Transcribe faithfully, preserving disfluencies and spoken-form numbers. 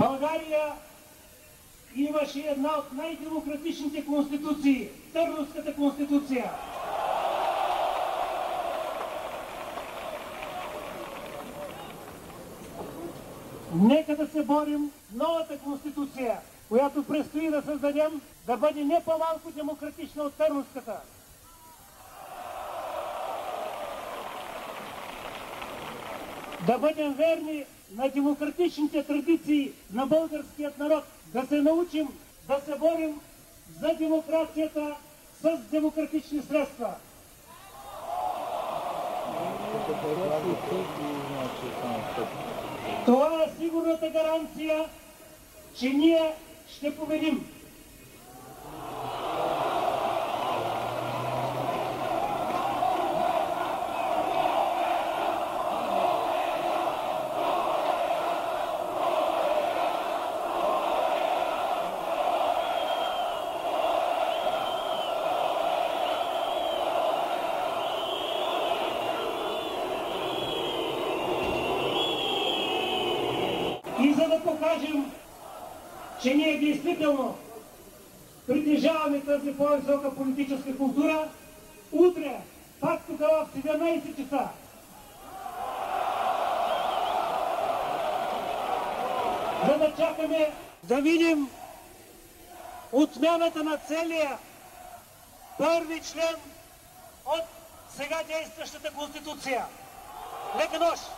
България имаше една от най-демократичните конституции – Търновската конституция. Нека да се борим новата конституция, която предстои да създадем, да бъде не по-малко демократична от Търновската. Да бъдем верни на демократичните традиции на българският народ, да се научим да се борим за демокрацията с демократични средства. Това е сигурната гаранция, че ние ще победим. И за да покажем, че ние действително притежаваме тази по-висока политическа култура, утре, пак тук в седемнайсет часа, за да чакаме да видим отмяната на целия първи член от сега действащата конституция. Лека нощ!